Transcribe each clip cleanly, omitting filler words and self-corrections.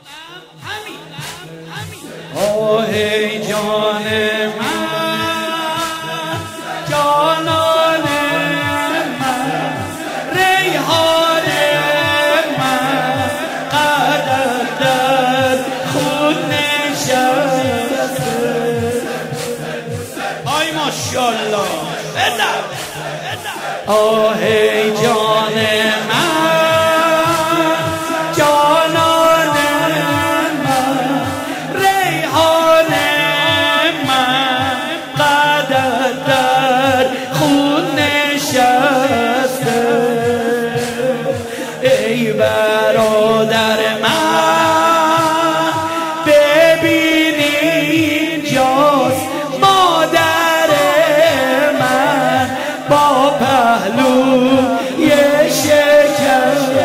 آه ای جان من، جانان من، ریحان من، قدم در خود نشسته. آی ماشاءالله. آه ای جان من، جانان من، ریحان من، قدم در خود نشسته. ای برادر من ببین اینجاست مادر من با پهلوی شکسته.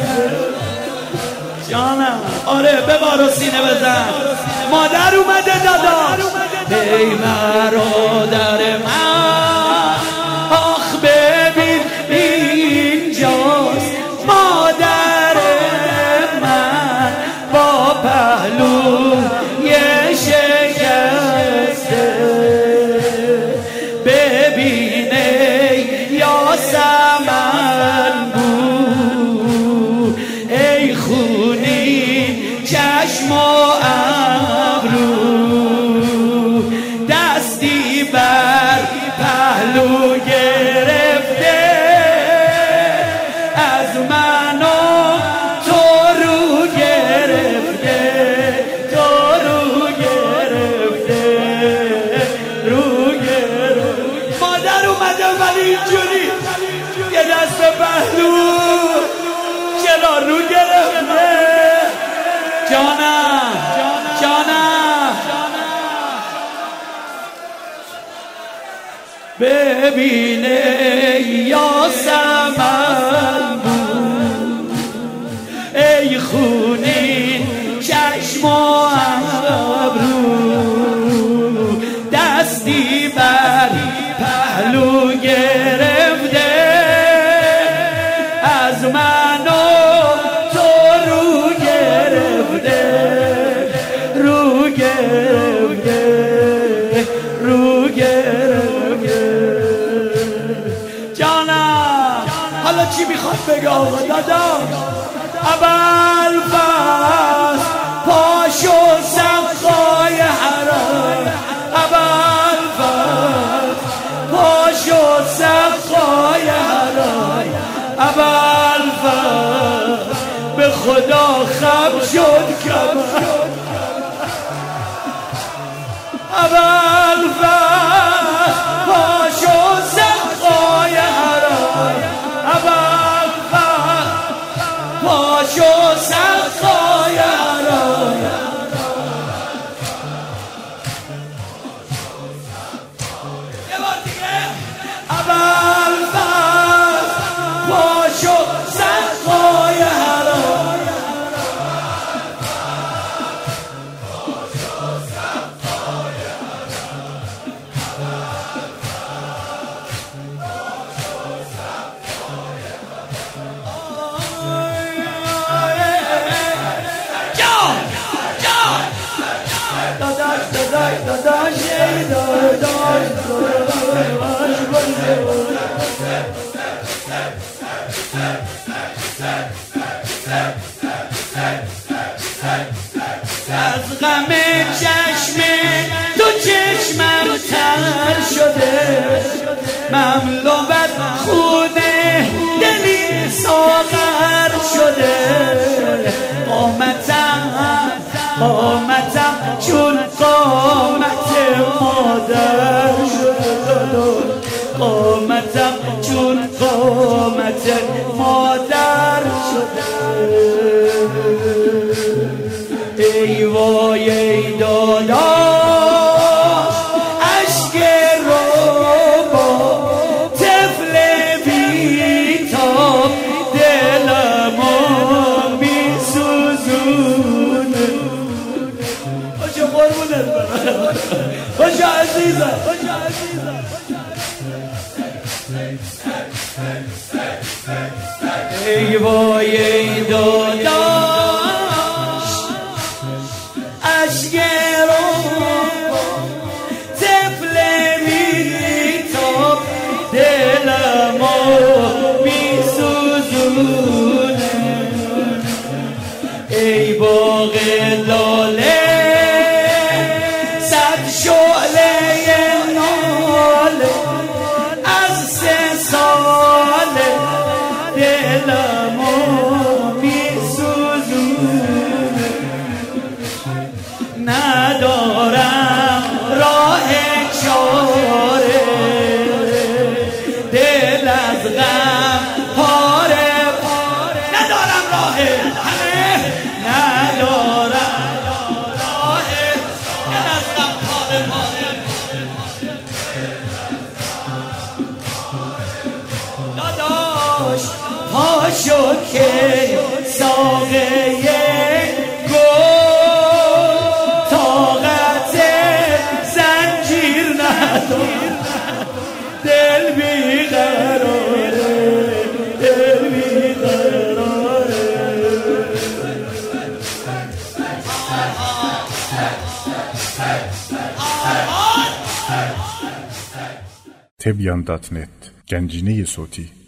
جانم آره ببارو سینه بزن، مادر اومده داداش. ای برادر من آخ ببین اینجاست مادر من با پهلوی شکسته. ببین ای یاسمن بود، ای خونین چشم و ابرو، دستی بر پهلو گرفته از من و تو رو گرفته، تو رو گرفته، رو گرفته. مادر اومده ولی اینجوری یه دست پهلو چرا رو گرفته. جانم جانم ببین یاسمن بود، ای خونین چشم و ابرو، دستی بر پهلو گرفته از من و تو رو گرفته، رو گرفته، رو گرفته. جانم حالا چی میخواد بگه آقا دادا؟ اول فصل پاشو سقای حرام، اول فصل پاشو سقای حرام، اول فصل به خدا خم شد کمر، اول فصل پاشو سقای حرام، اول فصل پاشو سقای حرام. یه بار دیگه اول فصل پاشو سقای حرام، داداش ای داداش از غم چشم تو چشمم تر شده، مملو خونه دلی ساغر شده. قامتم چون قامت مادر شده، قامتم چون قامت مادر شده. ای وای ای داداش اشک رو با طفل بی‌تاب دلمو میسوزونه. باشه قربونت برم، باشه عزیزم. ای وای ای داداش ای باغ لاله صد شعله ناله از 3 ساله دلمو میسوزونه ندارم راه چاره دل از غم پاره ندارم راه ندارم راه دل از غم پاره داداش پاشو که ساقه دل بیقراره دل بیقراره Tebyan.net Gencine صوتی